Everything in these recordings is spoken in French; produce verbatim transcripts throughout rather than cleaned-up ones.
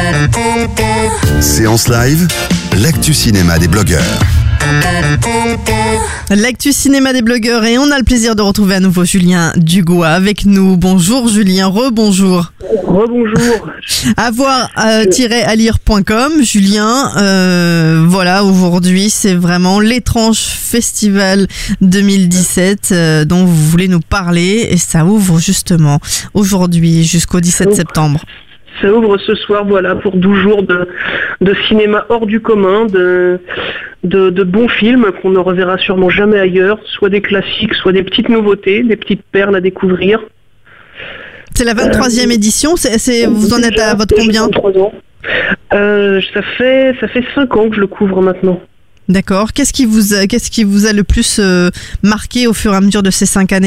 Séance live, l'actu cinéma des blogueurs. L'actu cinéma des blogueurs et on a le plaisir de retrouver à nouveau Julien Dugois avec nous. Bonjour Julien, rebonjour. Rebonjour. Avoir tiret à lire point com. Julien, euh, voilà, aujourd'hui c'est vraiment l'étrange festival deux mille dix-sept euh, dont vous voulez nous parler et ça ouvre justement aujourd'hui jusqu'au dix-sept septembre. Ça ouvre ce soir, voilà, pour douze jours de, de cinéma hors du commun, de, de, de bons films qu'on ne reverra sûrement jamais ailleurs, soit des classiques, soit des petites nouveautés, des petites perles à découvrir. C'est la vingt-troisième euh, édition, c'est, c'est, vous en êtes à votre combien ? vingt-trois ans. Euh, ça fait ça fait cinq ans que je le couvre maintenant. D'accord. Qu'est-ce qui vous a, qu'est-ce qui vous a le plus euh, marqué au fur et à mesure de ces cinq années ?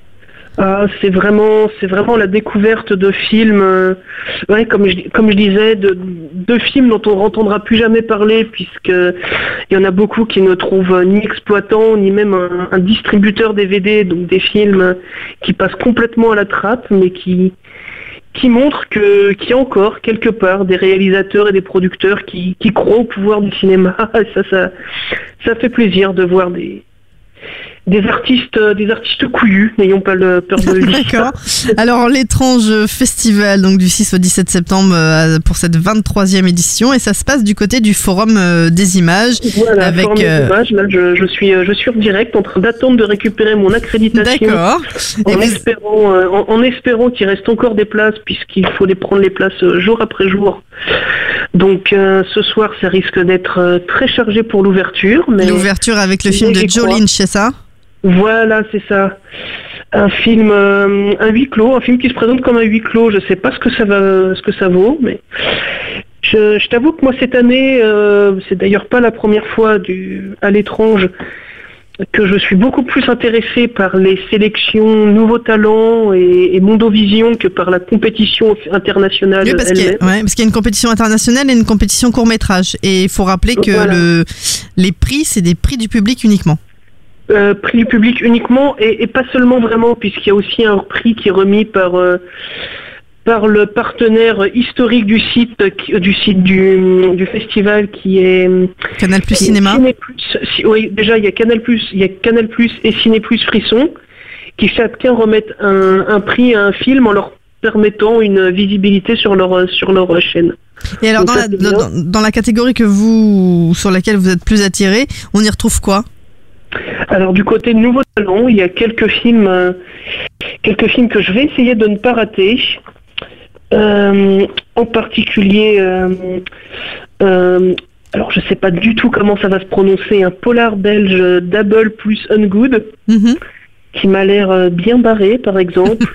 Ah, c'est vraiment, c'est vraiment la découverte de films, euh, ouais, comme je, comme je disais, de, de films dont on n'entendra plus jamais parler, puisque il y en a beaucoup qui ne trouvent ni exploitant, ni même un, un distributeur D V D, donc des films qui passent complètement à la trappe, mais qui, qui montrent que, qu'il y a encore quelque part des réalisateurs et des producteurs qui, qui croient au pouvoir du cinéma. Et ça, ça, ça fait plaisir de voir des Des artistes, des artistes couillus, n'ayons pas le peur de le dire. D'accord. Alors l'étrange festival donc du six au dix-sept septembre euh, pour cette vingt-troisième édition et ça se passe du côté du Forum euh, des images. Voilà, avec Forum euh... des images. Là, je, je suis, je suis en direct en train d'attendre de récupérer mon accréditation. D'accord. En espérant, euh, en, en espérant qu'il reste encore des places puisqu'il faut les prendre les places euh, jour après jour. Donc euh, ce soir, ça risque d'être euh, très chargé pour l'ouverture. Mais l'ouverture avec le film de Joe Lynch, c'est ça ? Voilà, c'est ça. Un film, euh, un huis clos, un film qui se présente comme un huis clos. Je sais pas ce que ça va, ce que ça vaut, mais je, je t'avoue que moi cette année, euh, c'est d'ailleurs pas la première fois du, à l'étrange que je suis beaucoup plus intéressée par les sélections Nouveaux Talents et, et Mondovision que par la compétition internationale. Oui, parce qu'il y a, ouais, parce qu'il y a une compétition internationale et une compétition court-métrage. Et il faut rappeler que voilà. le, les prix, c'est des prix du public uniquement. Euh, prix du public uniquement et, et pas seulement vraiment, puisqu'il y a aussi un prix qui est remis par euh, par le partenaire historique du site qui, du site du, du festival qui est Canal Plus Cinéma. Ciné Plus, si, oui, déjà il y a Canal Plus, il y a Canal Plus et Ciné Plus Frisson qui chacun remettent un, un prix à un film en leur permettant une visibilité sur leur sur leur chaîne. Et alors dans la, dans, dans la catégorie que vous sur laquelle vous êtes plus attiré, on y retrouve quoi ? Alors du côté de Nouveaux Talents, il y a quelques films, euh, quelques films que je vais essayer de ne pas rater. Euh, en particulier, euh, euh, alors je sais pas du tout comment ça va se prononcer, un polar belge Double plus Ungood, mm-hmm. qui m'a l'air bien barré, par exemple.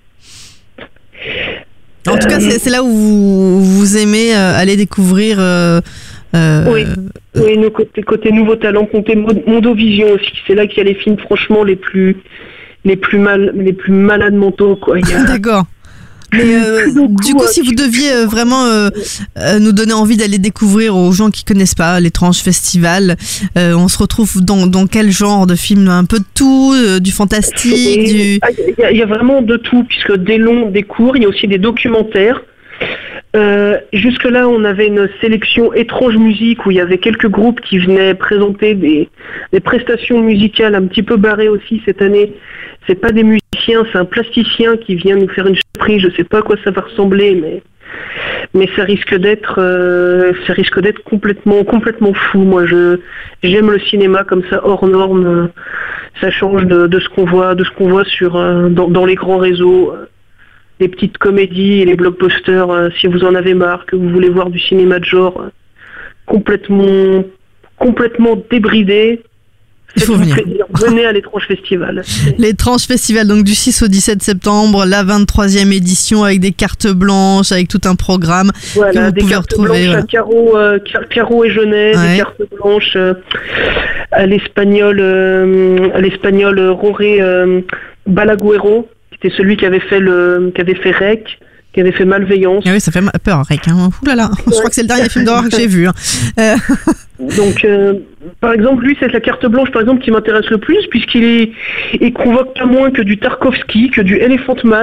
En tout cas, c'est, c'est là où vous, vous aimez euh, aller découvrir. Euh, euh, oui, oui, nous, côté, côté Nouveaux Talents, côté Mondovision aussi. C'est là qu'il y a les films, franchement, les plus, les plus mal, les plus malades mentaux, quoi. Il y a... D'accord. Mais euh, du coup, si vous deviez euh, vraiment euh, euh, nous donner envie d'aller découvrir aux gens qui connaissent pas l'étrange festival, euh, on se retrouve dans, dans quel genre de film ? Un peu de tout, euh, du fantastique, Et, du... Il y, a, il y a vraiment de tout, puisque des longs, des courts, il y a aussi des documentaires. Euh, jusque-là, on avait une sélection étrange musique où il y avait quelques groupes qui venaient présenter des, des prestations musicales un petit peu barrées aussi cette année. C'est pas des musiciens, c'est un plasticien qui vient nous faire une surprise. Je sais pas à quoi ça va ressembler, mais mais ça risque d'être euh, ça risque d'être complètement complètement fou. Moi, je j'aime le cinéma comme ça hors norme. Ça change de, de ce qu'on voit de ce qu'on voit sur euh, dans, dans les grands réseaux. Les petites comédies et les blockbusters, euh, si vous en avez marre, que vous voulez voir du cinéma de genre euh, complètement, complètement débridé, il faut venir. Plaisir. Venez à l'étrange festival. L'étrange festival, donc du six au dix-sept septembre, la vingt-troisième édition avec des cartes blanches, avec tout un programme voilà, que vous des pouvez cartes retrouver. Blanches à carreaux, euh, carreaux et genêts, ouais. Des cartes blanches euh, à l'espagnol, euh, à l'espagnol euh, Roré euh, Balaguero. C'est celui qui avait fait le, qui avait fait Rec, qui avait fait Malveillance. Ah oui, ça fait peur, Rec. Hein. Ouh là là, ouais. Je crois que c'est le dernier film d'horreur que j'ai vu. Hein. Euh... Donc, euh, par exemple, lui, c'est la carte blanche, par exemple, qui m'intéresse le plus, puisqu'il est, il convoque pas moins que du Tarkovsky, que du Elephant Man,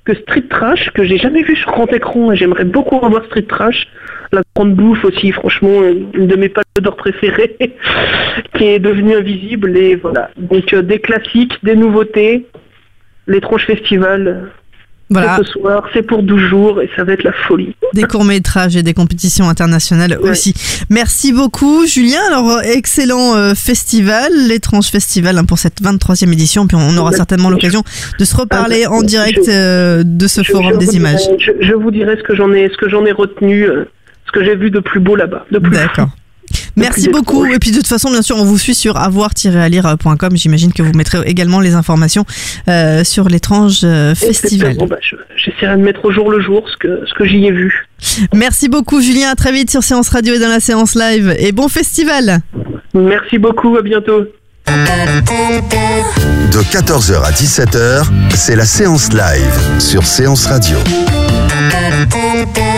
que Street Trash, que j'ai jamais vu sur grand écran, et j'aimerais beaucoup revoir Street Trash. La Grande Bouffe aussi, franchement, une de mes pâtes d'or préférées, qui est devenue invisible, et voilà. Donc euh, des classiques, des nouveautés, l'étrange festival. Voilà. Ce soir, c'est pour douze jours et ça va être la folie. Des courts-métrages et des compétitions internationales ouais. aussi. Merci beaucoup, Julien. Alors, excellent euh, festival, l'étrange festival hein, pour cette vingt-troisième édition. Puis on aura ouais. certainement l'occasion de se reparler ah, en direct je, euh, de ce je, forum je des dirai, images. Je, je vous dirai ce que j'en ai, ce que j'en ai retenu, euh, ce que j'ai vu de plus beau là-bas. De plus D'accord. Merci beaucoup. Et puis de toute façon, bien sûr, on vous suit sur avoir tiret à lire point com. J'imagine que vous mettrez également les informations euh, sur l'étrange euh, festival. Bon, bah, je, j'essaierai de mettre au jour le jour ce que, ce que j'y ai vu. Merci beaucoup, Julien. À très vite sur Séance Radio et dans la séance live. Et bon festival. Merci beaucoup. À bientôt. De quatorze heures à dix-sept heures, c'est la séance live sur Séance Radio.